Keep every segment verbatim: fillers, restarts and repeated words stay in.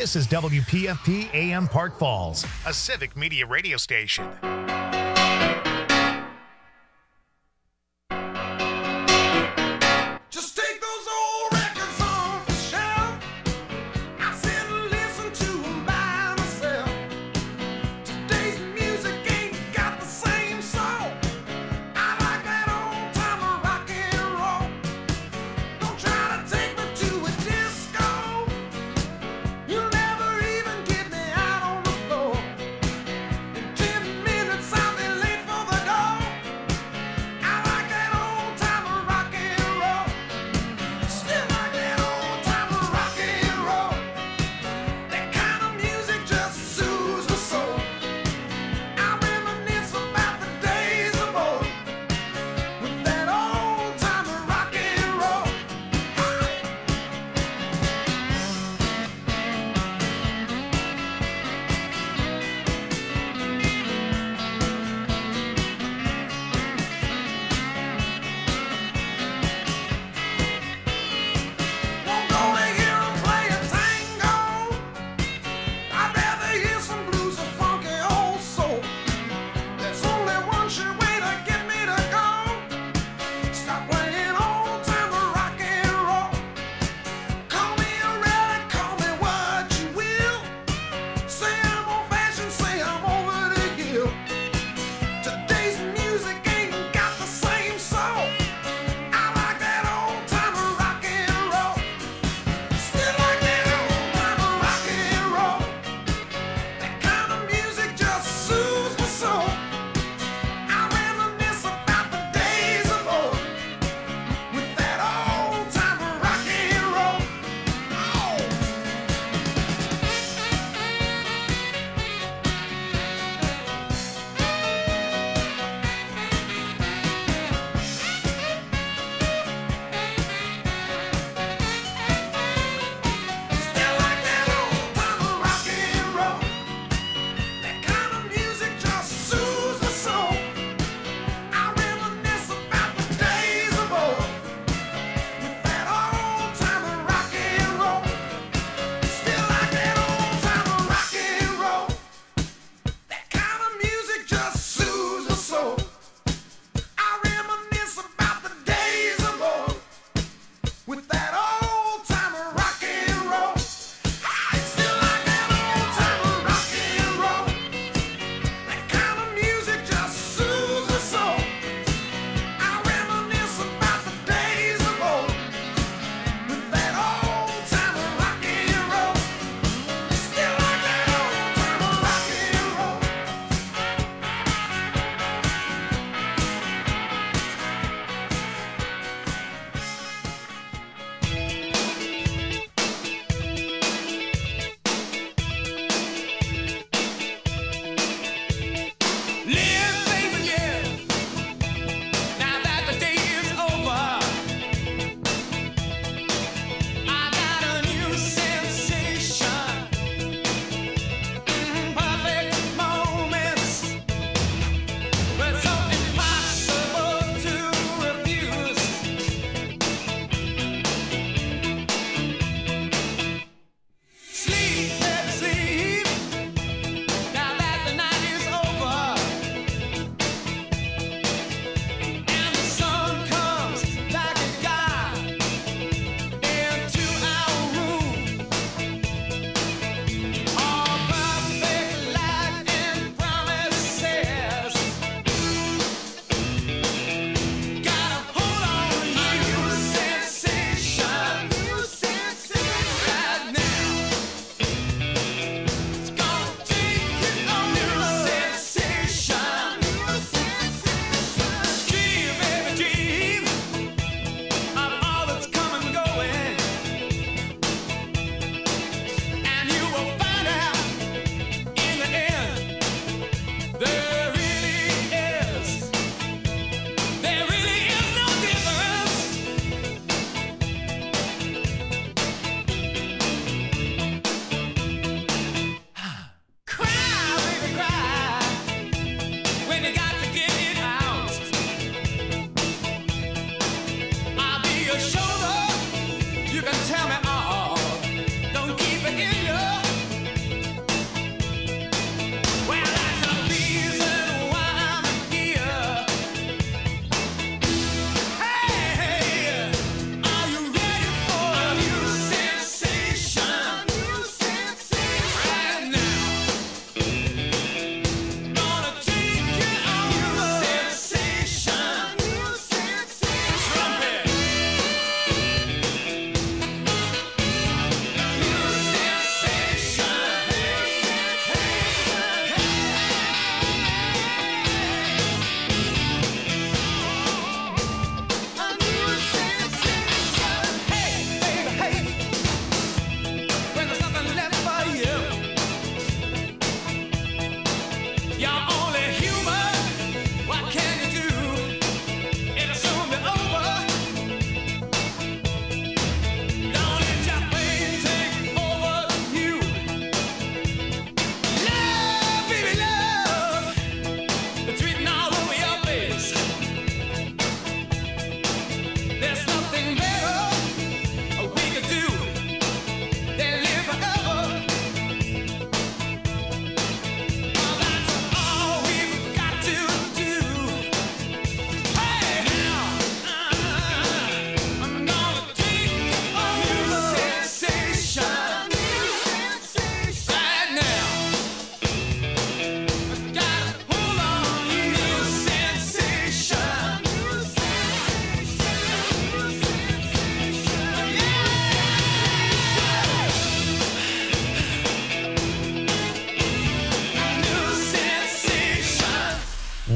This is W P F P A M Park Falls, a civic media radio station.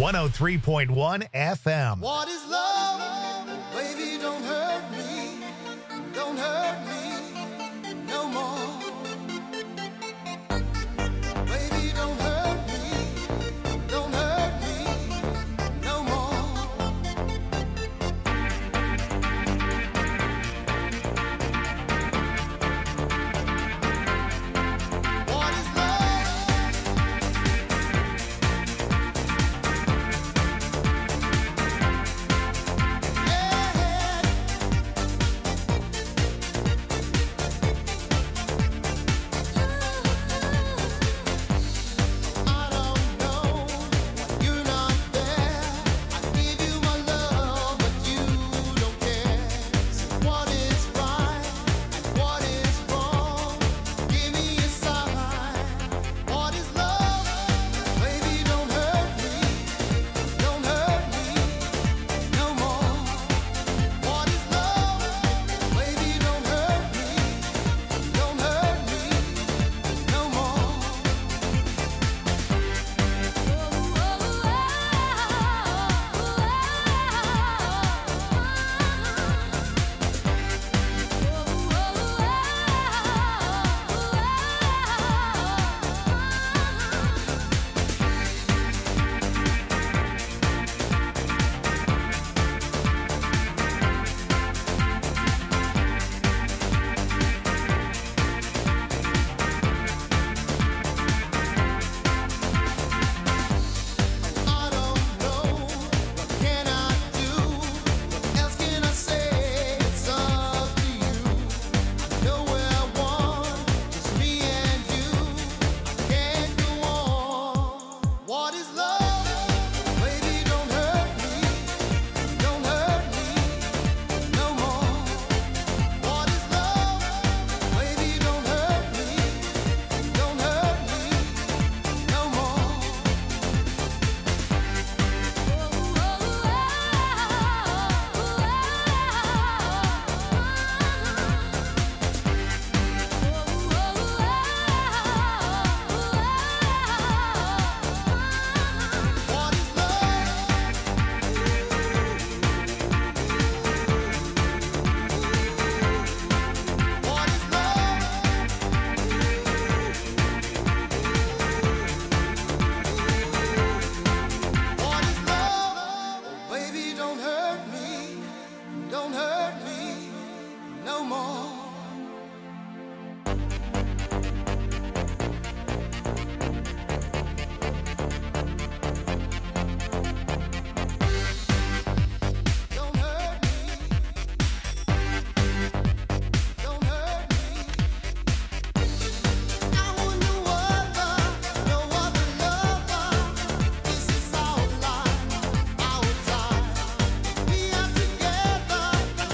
one oh three point one F M. What is love? Baby, don't hurt me. Don't hurt me no more. Baby, don't hurt me. Don't hurt me no more. What is love? I don't know, you're not there. I give you my love, but you don't care. What is right and what is wrong? Give me a sign. What is love? Baby, don't hurt me. Don't hurt me no more. What is love? Baby, don't hurt me. Don't hurt me no more. I don't know, what can I do? What else can I say? It's up to you. I know where I want, just me and you. I can't go on. What is love? Baby, don't hurt me. Don't hurt me no more. What is love? Baby, don't hurt me. Don't hurt me no more. What is love? What is love? What is love? Baby, don't hurt me. Don't hurt me no more. Don't hurt me. Don't hurt me. I want no other, no other lover. This is our life, our time. We are together,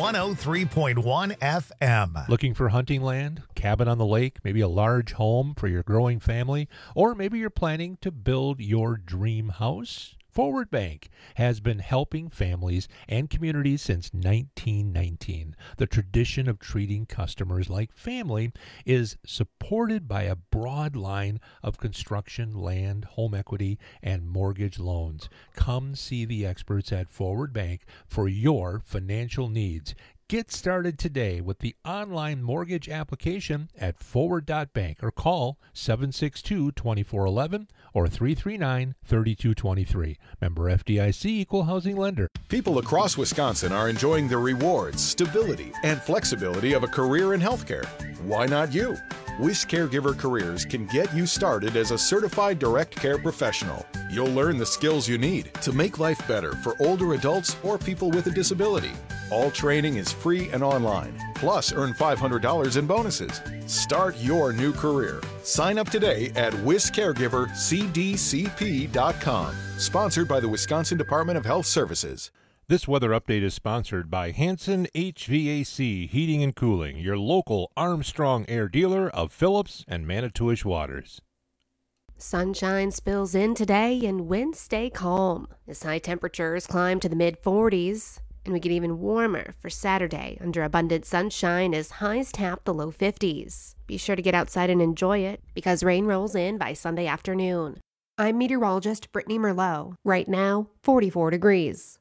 one oh three point one F M. Looking for hunting land, cabin on the lake, maybe a large home for your growing family, or maybe you're planning to build your dream house? Forward Bank has been helping families and communities since nineteen nineteen. The tradition of treating customers like family is supported by a broad line of construction, land, home equity, and mortgage loans. Come see the experts at Forward Bank for your financial needs. Get started today with the online mortgage application at forward dot bank or call seven six two, two four one one or three three nine, three two two three. Member F D I C, Equal Housing Lender. People across Wisconsin are enjoying the rewards, stability, and flexibility of a career in healthcare. Why not you? Wish Caregiver Careers can get you started as a certified direct care professional. You'll learn the skills you need to make life better for older adults or people with a disability. All training is free and online. Plus, earn five hundred dollars in bonuses. Start your new career. Sign up today at wis caregiver c d c p dot com. Sponsored by the Wisconsin Department of Health Services. This weather update is sponsored by Hanson H V A C Heating and Cooling, your local Armstrong Air dealer of Phillips and Manitowish Waters. Sunshine spills in today and winds stay calm as high temperatures climb to the mid forties. And we get even warmer for Saturday under abundant sunshine as highs tap the low fifties. Be sure to get outside and enjoy it because rain rolls in by Sunday afternoon. I'm meteorologist Brittany Merlot. Right now, forty-four degrees.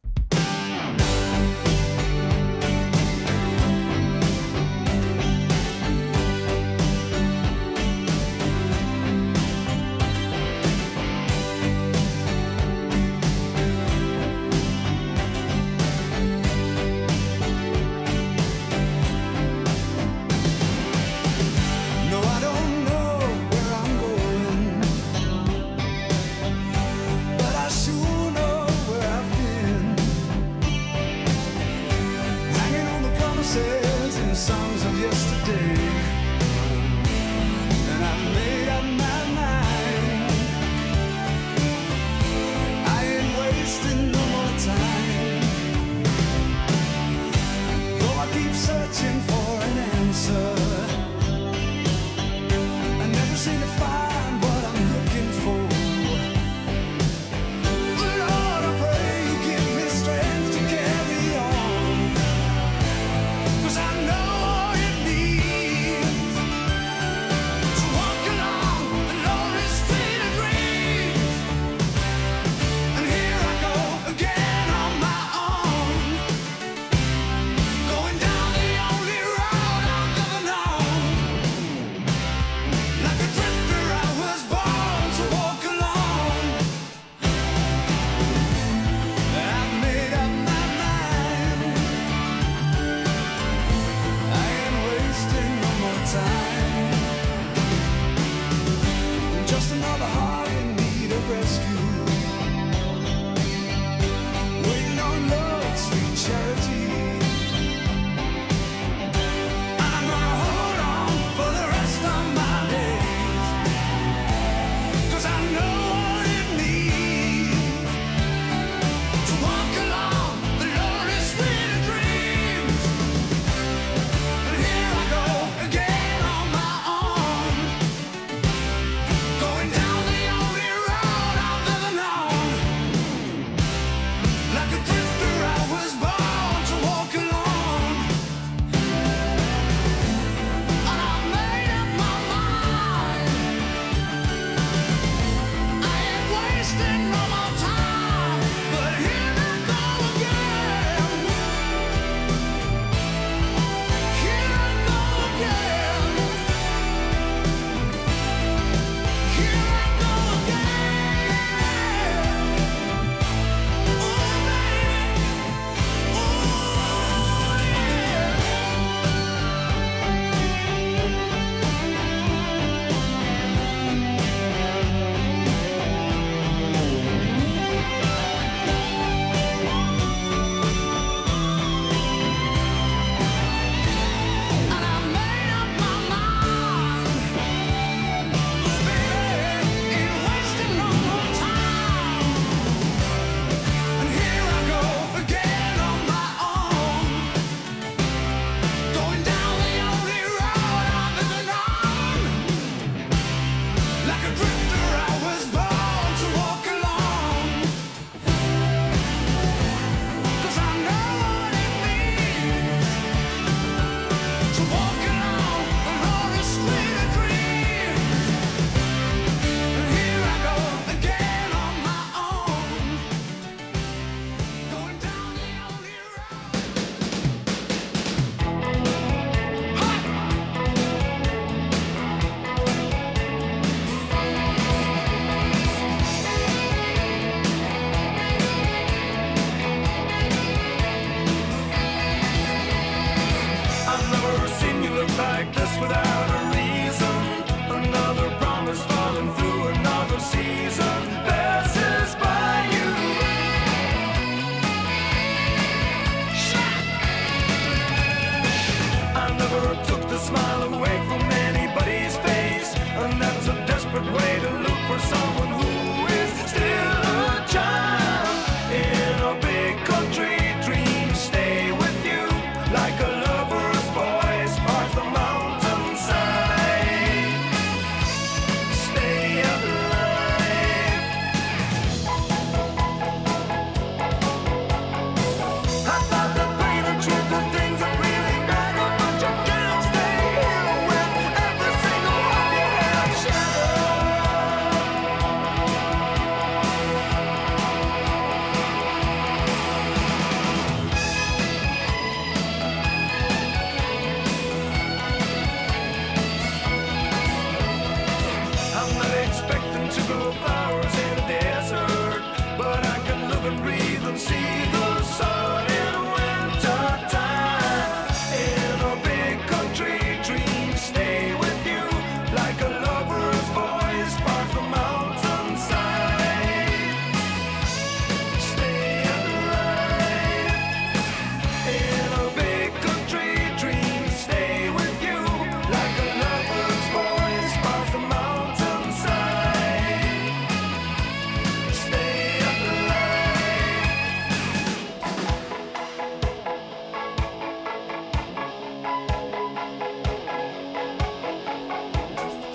No, I don't know where I'm going, but I sure know where I've been.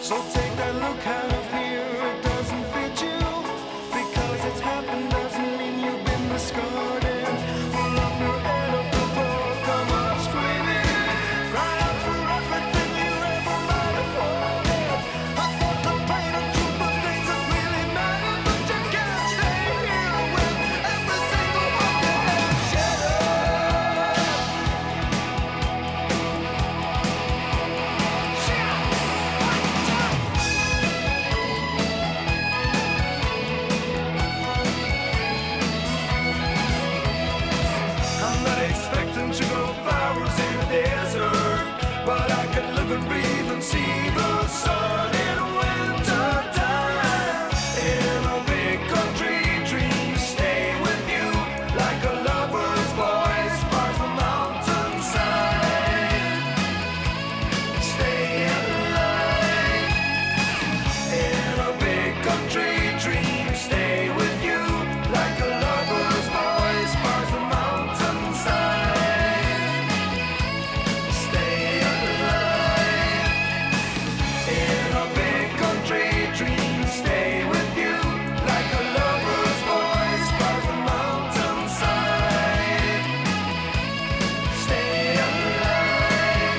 So take that look out of here, it doesn't fit you. Because it's happened doesn't mean you've been discarded. Pull up your head off the floor, come up screaming. Cry out for everything you ever might have wanted. I thought the pain and truth of things that really matter, but you can't stay here with every single one you have shattered. I'm not expecting to grow flowers in a desert, but I can live and breathe and see the sun in winter time. In a big country, dreams stay with you like a lover's voice bars the mountainside. Stay alive. In a big country, dreams stay with you like a lover's voice bars the mountainside. Stay alive. In a big country, dreams stay with you like a lover's voice bars the mountainside. Stay alive.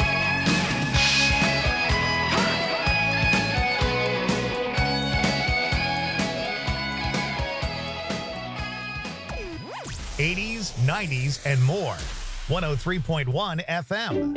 eighties, nineties, and more. one oh three point one F M.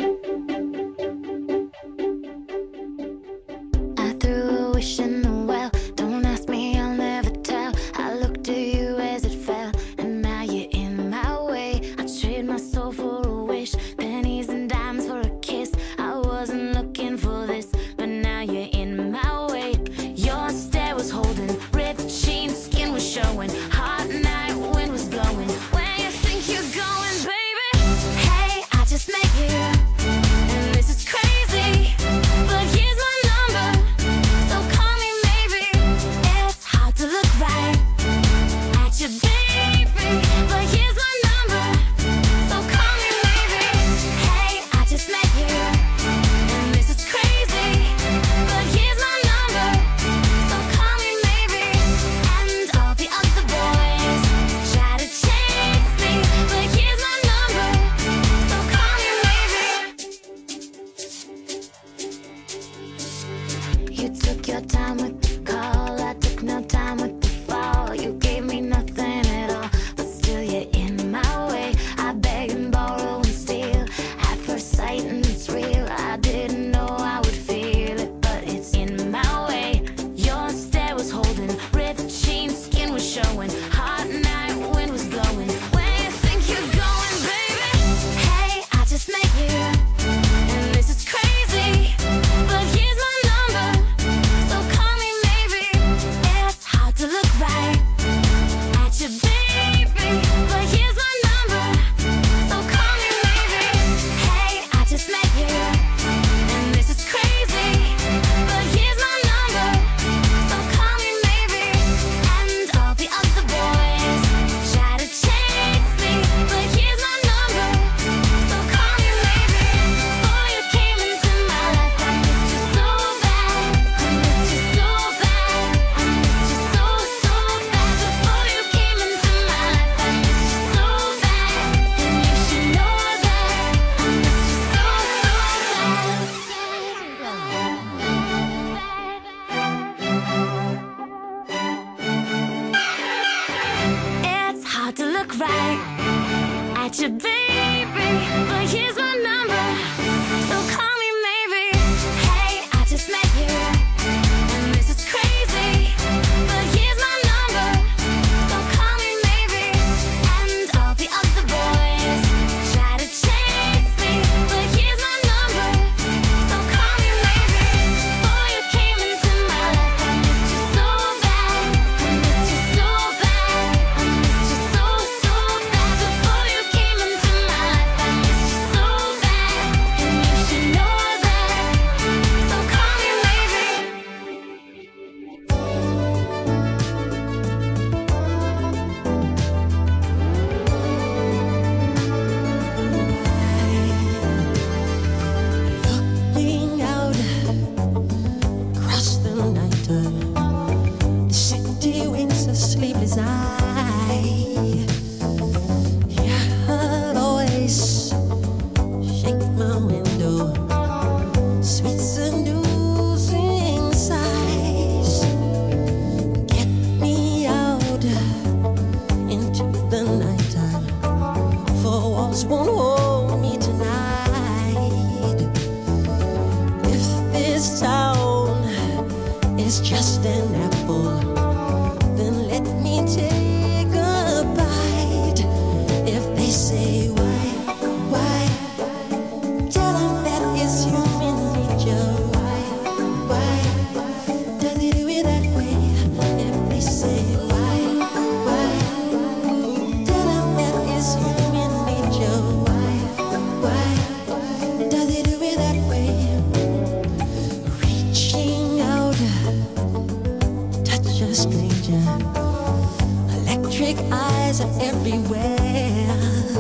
I threw a wish in the well. Don't ask me, I'll never tell. I looked at you as it fell, and now you're in my way. I trade my soul for a wish, pennies and dimes for a kiss. I wasn't looking for this, but now you're in my way. Your stare was holding, ripped jeans, skin was showing. Hot night, wind was blowing. Where you think you're going, baby? Hey, I just met you, and this is crazy. But here's my number, so call me maybe. It's hard to look right at you, baby. But here's my number, so call me maybe. Hey, I just met you, and this is crazy. But here's my number, so call me maybe. And all the other boys try to chase me. But here's my number, so call me maybe. You took your time with the call, I took no time with the fall. You gave me nothing at all, but still you're in my way. I beg and borrow and steal at first sight, and it's real. I didn't know I would feel it, but it's in my way. Your stare was holding, ripped jeans, skin was showing. Hot night, wind was blowing. Where you think you're going, baby? Hey, I just met you, and this is crazy. But here's my number, so call me maybe. It's hard to look right at you, baby. But here's my number, so call me maybe. Hey, I just met you, and this is crazy. But here's my number, so call me maybe. And all the other boys try to chase me. But here's my number, so call me maybe. Before you came into my life, I missed you so bad. I missed you so bad. I missed you so, so bad. Before you came into my life, I missed you so bad. And you should know that I missed you so, so bad. It's hard to look right at you, baby. But here's my number, so call me maybe. Hey, I just met you, and this is crazy. But here's my number, so call me maybe. And all the other boys try to chase me. But here's my number, so call me maybe. Before you came into my life, I missed you so bad. I missed you so bad. I missed you so, so bad. Before you came into my life, I missed you so eyes are everywhere.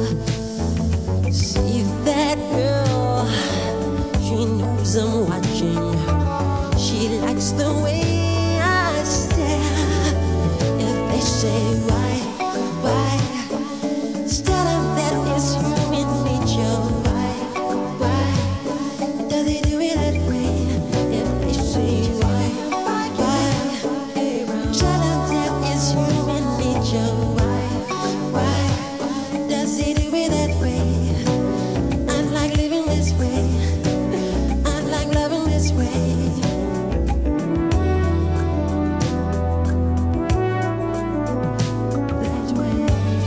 See that girl, she knows I'm watching. She likes the way I stare. If they say why, why, tell them that it's human nature. Why, why, does he do it that way? If they say why, why, tell them that it's human nature. Why, why, does he do it that way? I like living this way. I like loving this way. That way.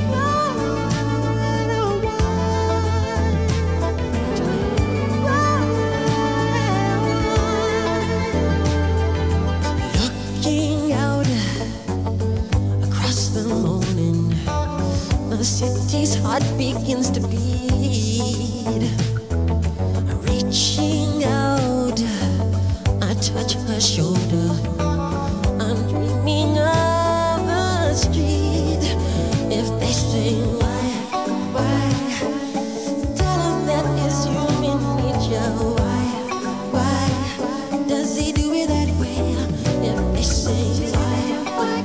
Looking out across the morning, the city's heart begins to beat. Reaching out, I touch her shoulder. I'm dreaming of the street. If they say why, why, tell them that it's human nature. Why, why, does he do it that way? If they say why, why,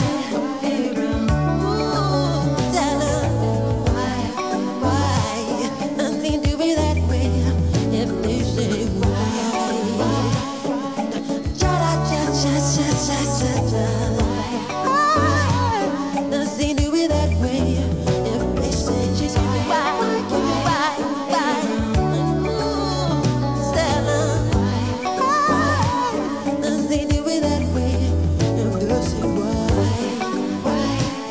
ooh, tell them why, why, does he do it that way? If they say why, cha cha cha cha cha cha cha, why, does he do it that way? If they say why, why, why, ooh, tell them why, does he do it that way? If they say why, why,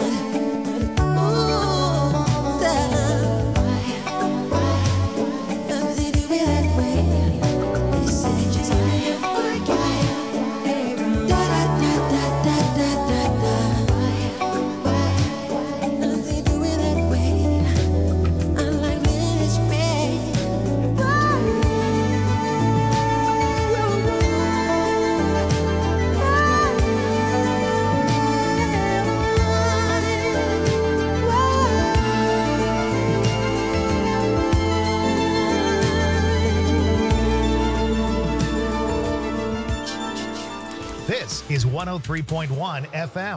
ooh, tell them why, does he do it that way? They say why, da da da da da da da da. Why, does he do it that way? I like living this way. This is one oh three point one F M.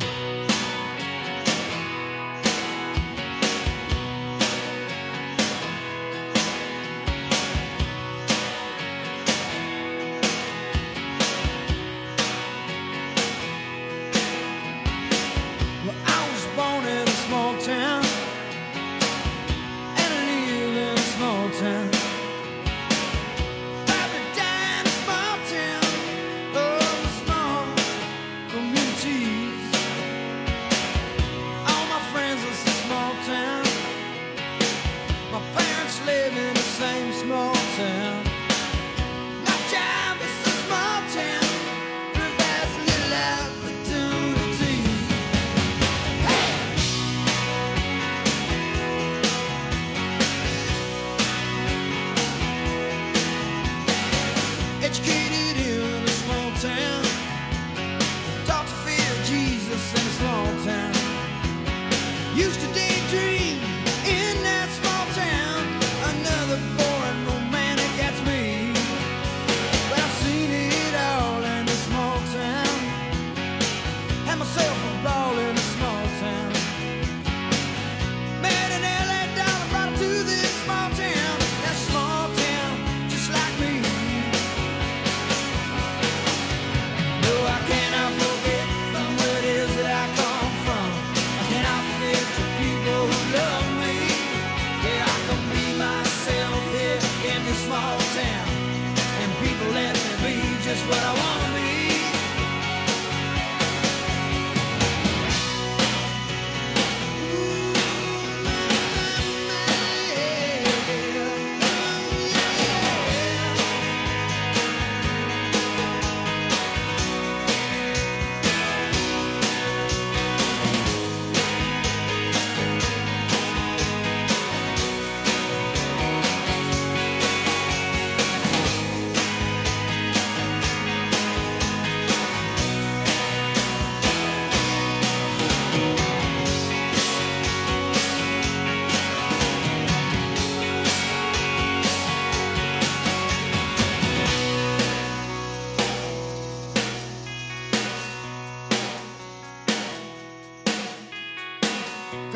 Well, I was born in a small town and I live in a small town. Probably died in a small town. Oh, small communities.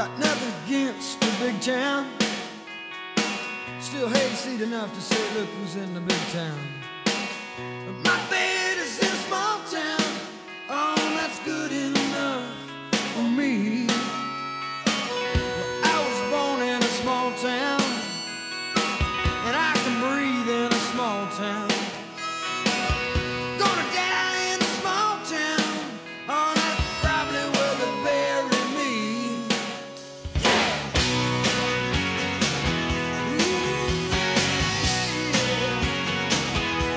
Got nothing against the big town. Still hate seat enough to say, look who's in the big town. But my bed is in a small town. Oh, that's good enough for me. Well, I was born in a small town, and I can breathe in a small town. Gonna die in a small town. Oh, that's probably where they bury me. Ooh, yeah.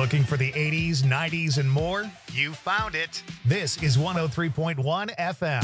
Looking for the eighties, nineties, and more? You found it. This is one oh three point one F M.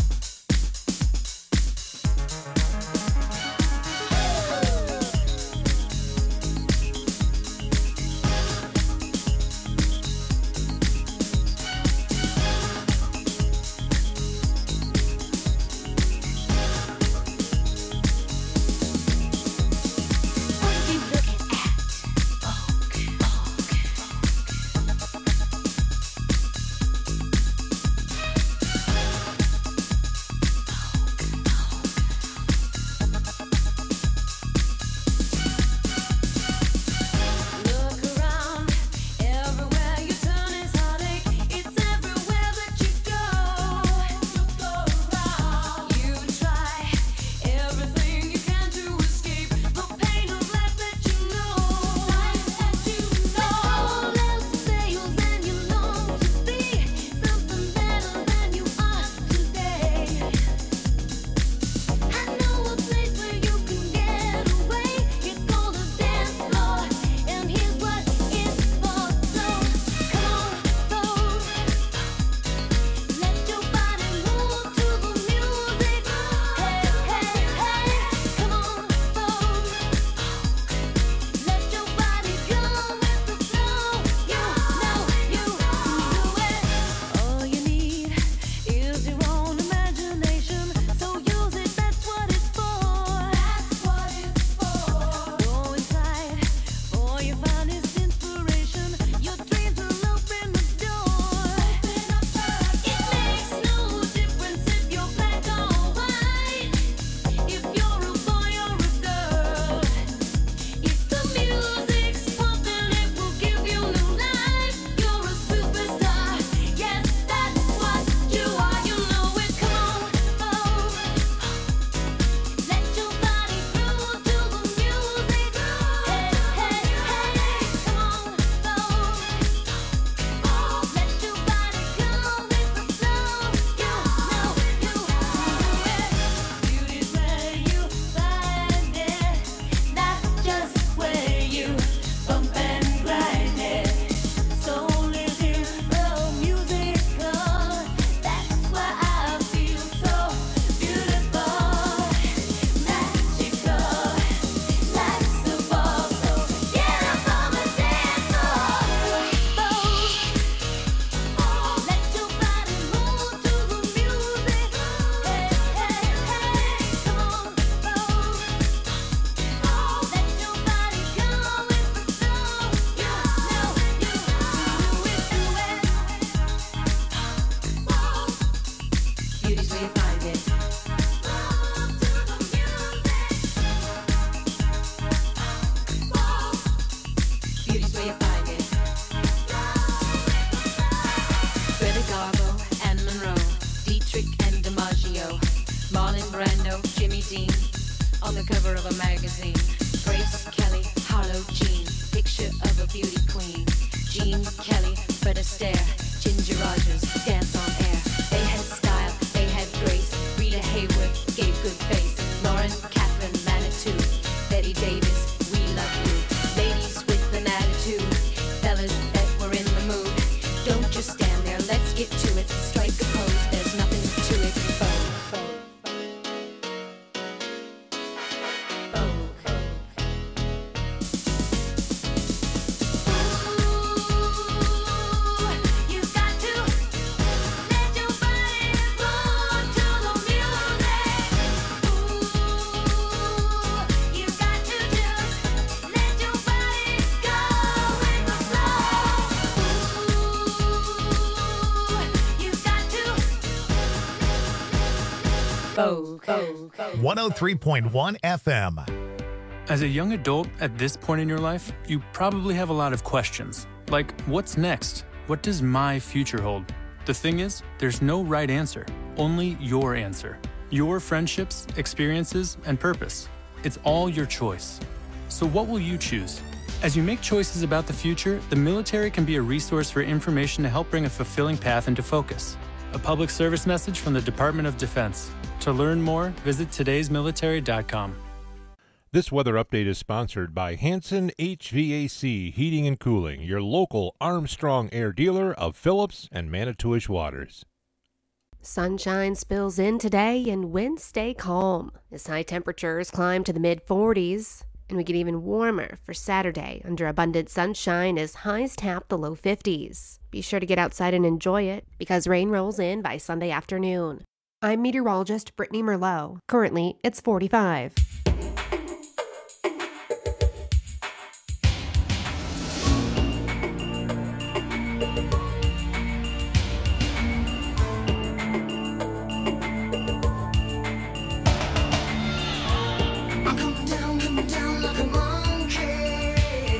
one oh three point one F M. As a young adult at this point in your life, you probably have a lot of questions. Like, what's next? What does my future hold? The thing is, there's no right answer, only your answer. Your friendships, experiences, and purpose. It's all your choice. So what will you choose? As you make choices about the future, the military can be a resource for information to help bring a fulfilling path into focus. A public service message from the Department of Defense. To learn more, visit todays military dot com. This weather update is sponsored by Hanson H V A C Heating and Cooling, your local Armstrong Air dealer of Phillips and Manitowish Waters. Sunshine spills in today and winds stay calm as high temperatures climb to the mid forties. And we get even warmer for Saturday under abundant sunshine as highs tap the low fifties. Be sure to get outside and enjoy it because rain rolls in by Sunday afternoon. I'm meteorologist Brittany Merlot. Currently, it's forty-five. I'm coming down, coming down like a monkey,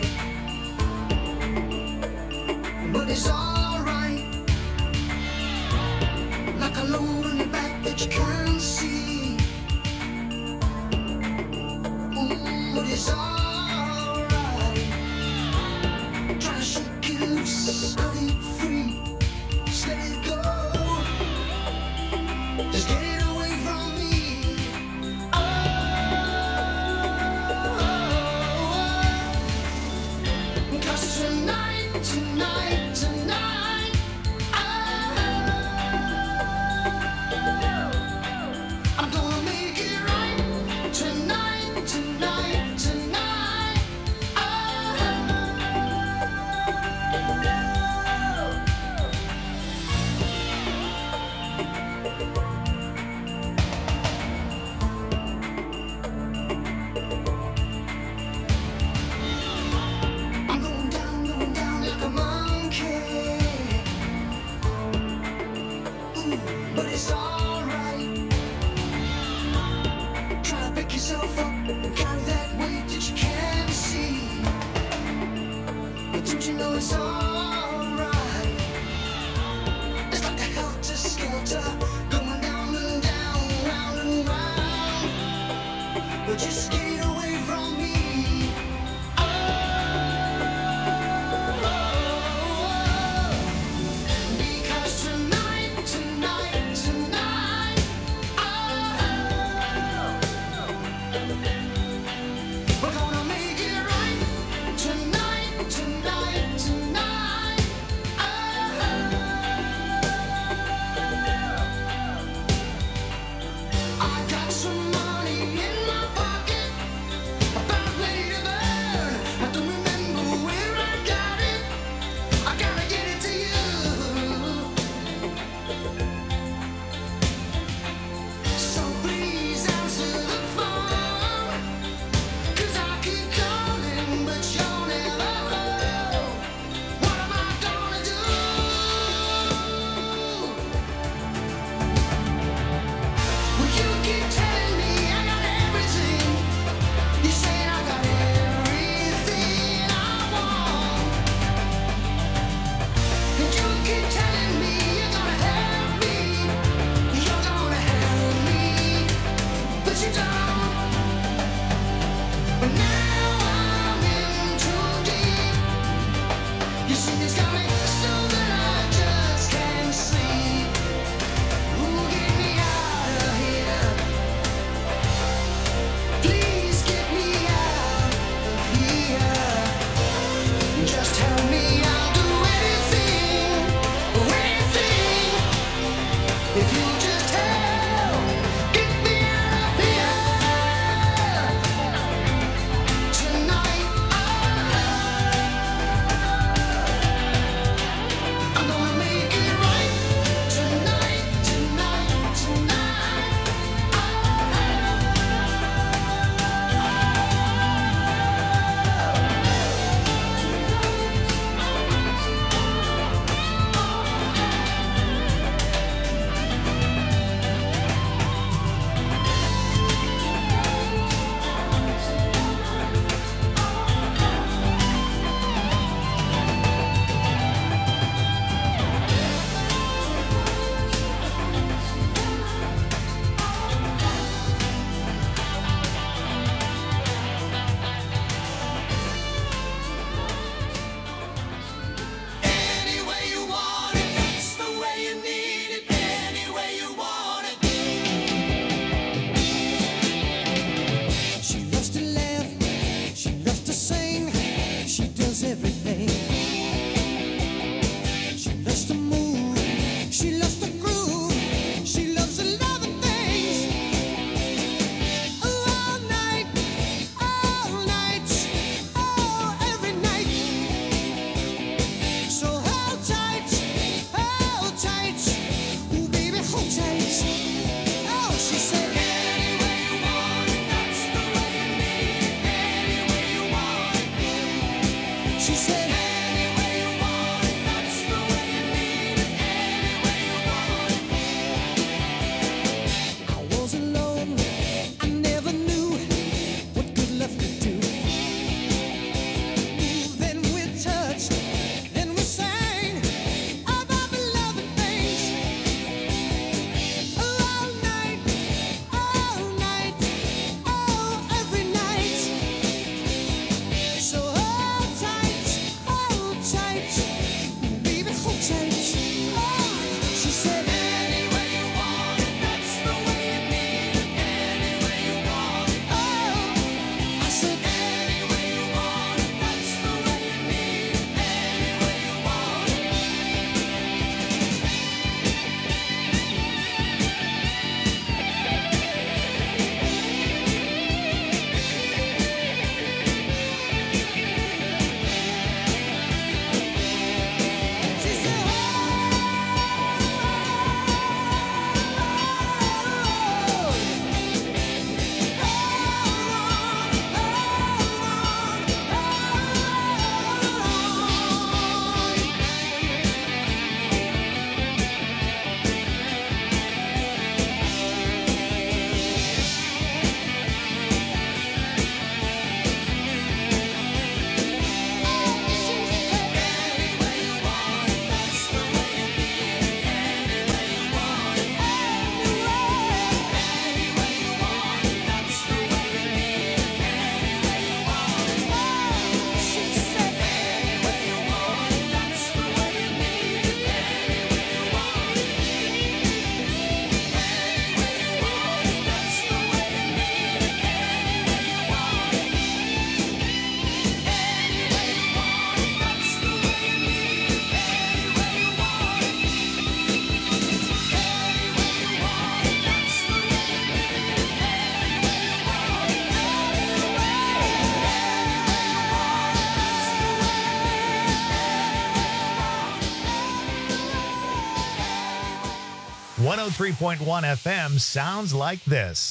but it's alright. Like a load on your back that you can't see. Mm, but it's alright. Try to shake it loose, cut it free, just let it go. Just get it away from me. Cause tonight, tonight, tonight, I'm gonna make it right. Tonight, tonight, tonight, I'm going down, going down like a monkey. Ooh, but it's alright. Try to pick yourself up and carry that weight that you can't see. But don't you know it's alright? It's like a helter-skelter going down and down, round and round. But just get away from me. Because tonight, tonight, tonight, oh three point one F M sounds like this.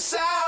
side.